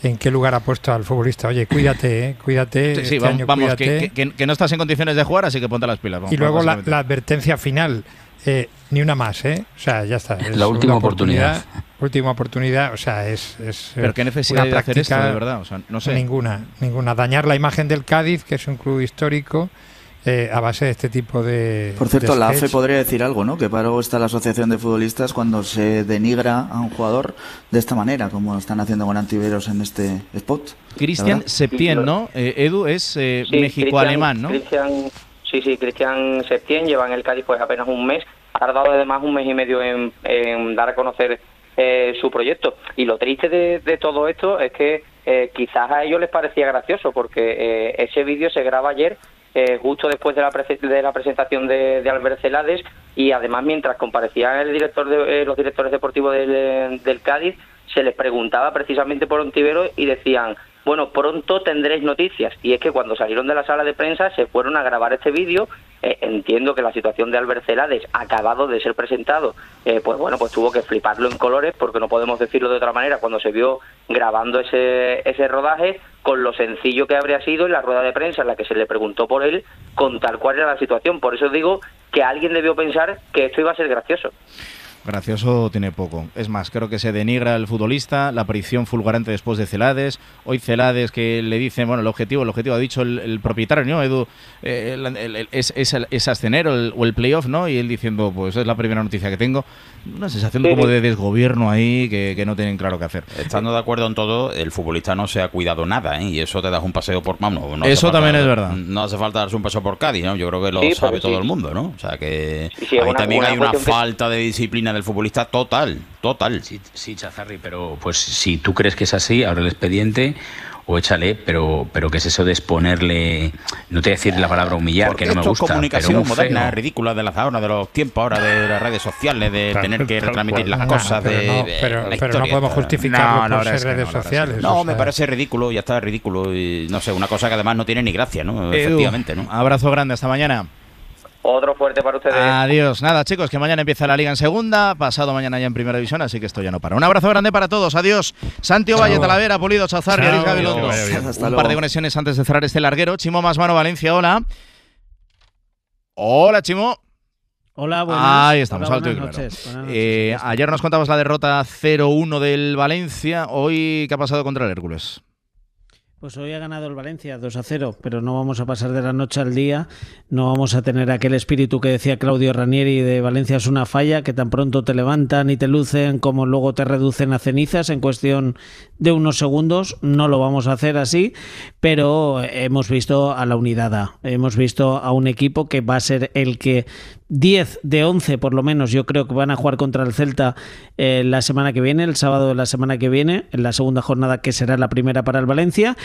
en qué lugar ha puesto al futbolista. Oye, cuídate, cuídate. Sí, este año vamos, cuídate. que no estás en condiciones de jugar, así que ponte las pilas. Vamos, y luego la advertencia final, ni una más, o sea, ya está. Es la última oportunidad. Última oportunidad, o sea, es pero qué necesidad de hacer esto, de verdad, o sea, no sé. Ninguna. Dañar la imagen del Cádiz, que es un club histórico, a base de este tipo de... Por cierto, la AFE podría decir algo, ¿no? Que para algo está la Asociación de Futbolistas cuando se denigra a un jugador de esta manera, como están haciendo con Antiveros en este spot. Cristian Septién, ¿no? Edu es México-alemán, ¿no? Cristian Septién lleva en el Cádiz pues apenas un mes. Ha tardado además un mes y medio en dar a conocer su proyecto. Y lo triste de todo esto es que quizás a ellos les parecía gracioso, porque ese vídeo se graba ayer, justo después de la presentación de Albert Celades, y además mientras comparecía los directores deportivos del Cádiz, se les preguntaba precisamente por Ontiveros y decían: bueno, pronto tendréis noticias. Y es que cuando salieron de la sala de prensa se fueron a grabar este vídeo. Entiendo que la situación de Albert Celades, acabado de ser presentado, pues tuvo que fliparlo en colores, porque no podemos decirlo de otra manera, cuando se vio grabando ese rodaje, con lo sencillo que habría sido en la rueda de prensa en la que se le preguntó por él, contar cuál era la situación. Por eso digo que alguien debió pensar que esto iba a ser gracioso. Gracioso tiene poco. Es más, creo que se denigra al futbolista, la aparición fulgurante después de Celades. Hoy Celades, que le dicen, bueno, el objetivo ha dicho el propietario, ¿no? Edu, es ascender o el playoff, ¿no? Y él diciendo, pues es la primera noticia que tengo. Una sensación como de desgobierno ahí, que no tienen claro qué hacer. Estando de acuerdo en todo, el futbolista no se ha cuidado nada, ¿eh? Y eso te das un paseo por... No eso también es verdad. No hace falta darse un paseo por Cádiz, ¿no? Yo creo que lo sabe todo el mundo, ¿no? O sea que ahí una, también hay una falta de disciplina del futbolista total. Sí, Chazarri, pero pues si tú crees que es así, abre el expediente o échale, pero ¿qué es eso de exponerle? No te voy a decir la palabra humillar, porque que no me gusta. Es comunicación moderna, ridícula de los tiempos ahora de las redes sociales, de tener que retransmitir las cosas pero no podemos justificarlo por ser redes sociales. No, me parece ridículo, ya está ridículo, y no sé, una cosa que además no tiene ni gracia, ¿no? Efectivamente, ¿no? Abrazo grande, hasta mañana. Otro fuerte para ustedes. Adiós. Nada, chicos, que mañana empieza la Liga en segunda, pasado mañana ya en primera división, así que esto ya no para. Un abrazo grande para todos. Adiós. Santi Ovalle, Talavera, Pulido, Chazarri, Aris Gabilondo. Un par de conexiones antes de cerrar este larguero. Chimo Masmano, Valencia, hola. Hola, Chimo. Hola, buenas. Ahí estamos, hola, alto y buenas claro. noches. Ayer nos contabas la derrota 0-1 del Valencia. Hoy, ¿qué ha pasado contra el Hércules? Pues hoy ha ganado el Valencia 2-0, pero no vamos a pasar de la noche al día, no vamos a tener aquel espíritu que decía Claudio Ranieri de Valencia es una falla, que tan pronto te levantan y te lucen como luego te reducen a cenizas en cuestión de unos segundos. No lo vamos a hacer así, pero hemos visto a la unidad A, hemos visto a un equipo que va a ser el que 10 de 11 por lo menos yo creo que van a jugar contra el Celta la semana que viene, el sábado de la semana que viene, en la segunda jornada que será la primera para el Valencia,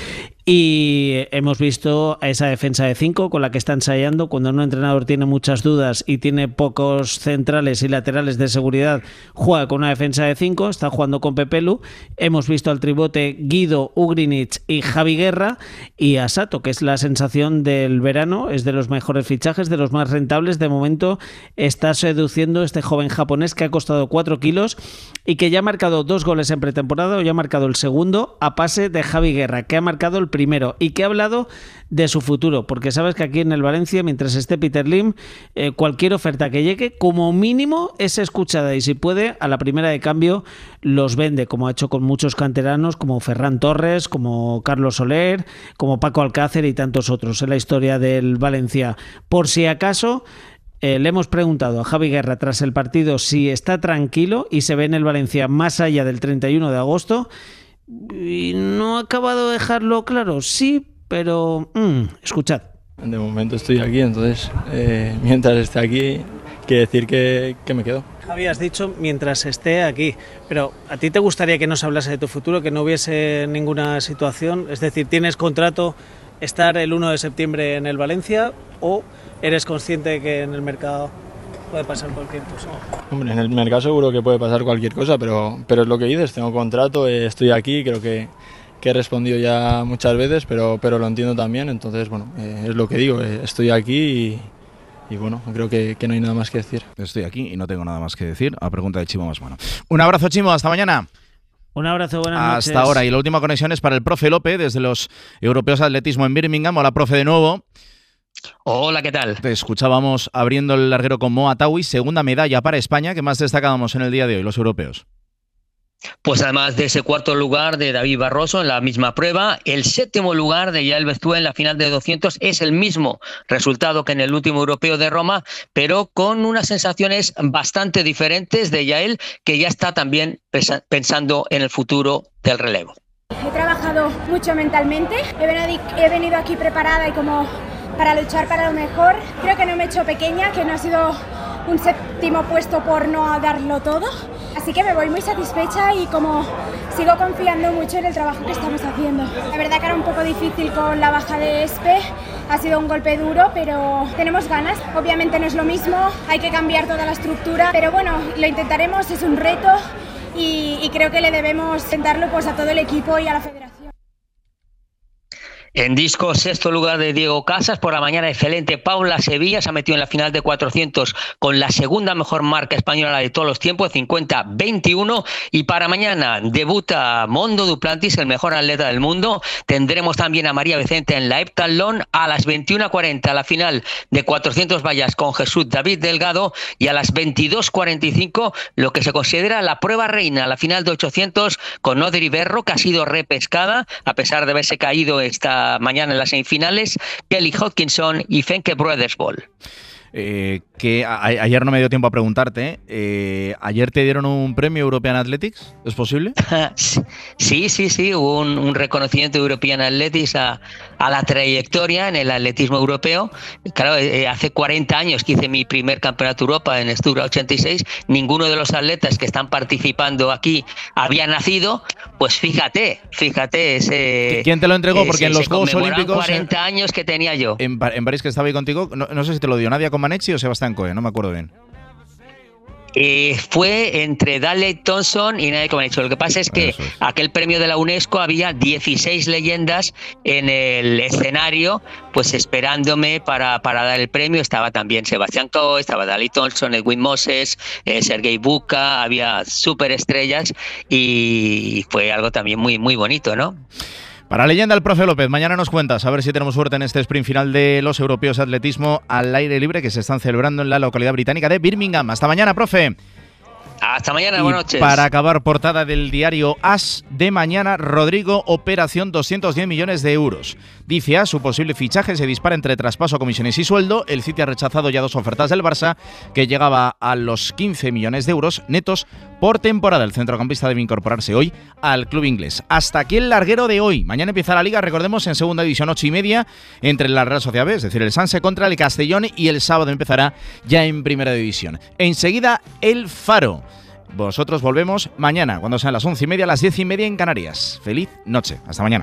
y hemos visto a esa defensa de 5 con la que está ensayando. Cuando un entrenador tiene muchas dudas y tiene pocos centrales y laterales de seguridad, juega con una defensa de 5, está jugando con Pepelu. Hemos visto al tribote Guido, Ugrinic y Javi Guerra, y a Sato, que es la sensación del verano, es de los mejores fichajes, de los más rentables de momento. Está seduciendo este joven japonés que ha costado 4 kilos y que ya ha marcado 2 goles en pretemporada, o ya ha marcado el segundo a pase de Javi Guerra, que ha marcado el primero y que ha hablado de su futuro, porque sabes que aquí en el Valencia, mientras esté Peter Lim, cualquier oferta que llegue como mínimo es escuchada, y si puede a la primera de cambio los vende, como ha hecho con muchos canteranos como Ferran Torres, como Carlos Soler, como Paco Alcácer y tantos otros en la historia del Valencia. Por si acaso, le hemos preguntado a Javi Guerra tras el partido si está tranquilo y se ve en el Valencia más allá del 31 de agosto, y no ha acabado de dejarlo claro. Sí, pero escuchad. De momento estoy aquí, entonces mientras esté aquí quiere decir que me quedo. Javi, has dicho mientras esté aquí, pero ¿a ti te gustaría que no se hablase de tu futuro, que no hubiese ninguna situación? Es decir, ¿tienes contrato estar el 1 de septiembre en el Valencia, o eres consciente de que en el mercado puede pasar cualquier cosa? Hombre, en el mercado seguro que puede pasar cualquier cosa, pero es lo que dices, tengo contrato, estoy aquí, creo que he respondido ya muchas veces, pero lo entiendo también, entonces bueno, es lo que digo, estoy aquí y bueno, creo que no hay nada más que decir. Estoy aquí y no tengo nada más que decir, a pregunta de Chimo Masmano. Un abrazo, Chimo, hasta mañana. Un abrazo, buenas noches. Hasta ahora. Y la última conexión es para el profe López, desde los Europeos de Atletismo en Birmingham. Hola, profe, de nuevo. Hola, ¿qué tal? Te escuchábamos abriendo el larguero con Moa Tawi, segunda medalla para España. ¿Qué más destacábamos en el día de hoy, los europeos? Pues además de ese cuarto lugar de David Barroso en la misma prueba, el séptimo lugar de Yael Beztúa en la final de 200 es el mismo resultado que en el último europeo de Roma, pero con unas sensaciones bastante diferentes de Yael, que ya está también pensando en el futuro del relevo. He trabajado mucho mentalmente, he venido aquí preparada y como para luchar para lo mejor. Creo que no me he hecho pequeña, que no ha sido un séptimo puesto por no darlo todo. Así que me voy muy satisfecha y como sigo confiando mucho en el trabajo que estamos haciendo. La verdad que era un poco difícil con la baja de Espe, ha sido un golpe duro, pero tenemos ganas. Obviamente no es lo mismo, hay que cambiar toda la estructura, pero bueno, lo intentaremos, es un reto y creo que le debemos sentarlo pues a todo el equipo y a la federación. En disco, sexto lugar de Diego Casas, por la mañana excelente Paula Sevilla, se ha metido en la final de 400 con la segunda mejor marca española de todos los tiempos, 50-21, y para mañana debuta Mondo Duplantis, el mejor atleta del mundo. Tendremos también a María Vicente en la heptatlón, a las 21:40 la final de 400 vallas con Jesús David Delgado, y a las 22:45 lo que se considera la prueba reina, la final de 800 con Odri Berro, que ha sido repescada a pesar de haberse caído esta mañana en las semifinales, Kelly Hodkinson y Fenke Brothersball. Que ayer no me dio tiempo a preguntarte. ¿Ayer te dieron un premio European Athletics? ¿Es posible? Sí. Hubo un reconocimiento de European Athletics a la trayectoria en el atletismo europeo. Claro, hace 40 años que hice mi primer campeonato de Europa en Stura 86. Ninguno de los atletas que están participando aquí había nacido. Pues fíjate. ¿Quién te lo entregó? Porque en los Juegos Olímpicos 40 años que tenía yo. En París, que estaba ahí contigo, no sé si te lo dio Nadia Comaneci o Sebastián Coe, no me acuerdo bien. Fue entre Daley Thompson y Nadia Comaneci. Lo que pasa es que aquel premio de la UNESCO había 16 leyendas en el escenario, pues esperándome para dar el premio. Estaba también Sebastián Coe, estaba Daley Thompson, Edwin Moses, Sergei Buka, había superestrellas y fue algo también muy, muy bonito, ¿no? Para leyenda el profe López, mañana nos cuentas, a ver si tenemos suerte en este sprint final de los europeos de atletismo al aire libre que se están celebrando en la localidad británica de Birmingham. Hasta mañana, profe. Hasta mañana, buenas noches. Para acabar, portada del diario AS de mañana, Rodrigo, operación 210 millones de euros. Dice AS, su posible fichaje se dispara entre traspaso, comisiones y sueldo. El City ha rechazado ya 2 ofertas del Barça, que llegaba a los 15 millones de euros netos por temporada. El centrocampista debe incorporarse hoy al club inglés. Hasta aquí el larguero de hoy. Mañana empieza la Liga, recordemos, en segunda división, 8:30, entre la Real Sociedad B, es decir, el Sanse contra el Castellón, y el sábado empezará ya en primera división. Enseguida, el Faro. Vosotros volvemos mañana, cuando sean las 11:30, las 10:30 en Canarias. Feliz noche. Hasta mañana.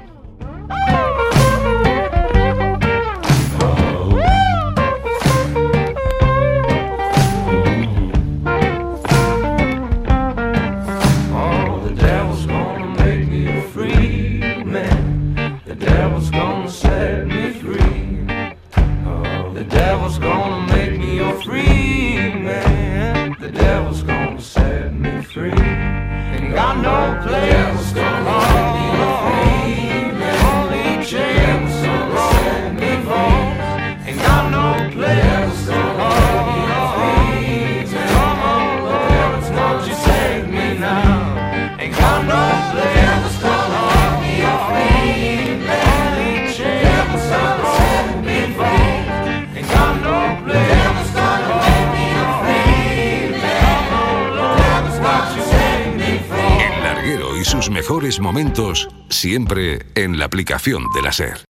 Mejores momentos siempre en la aplicación de la SER.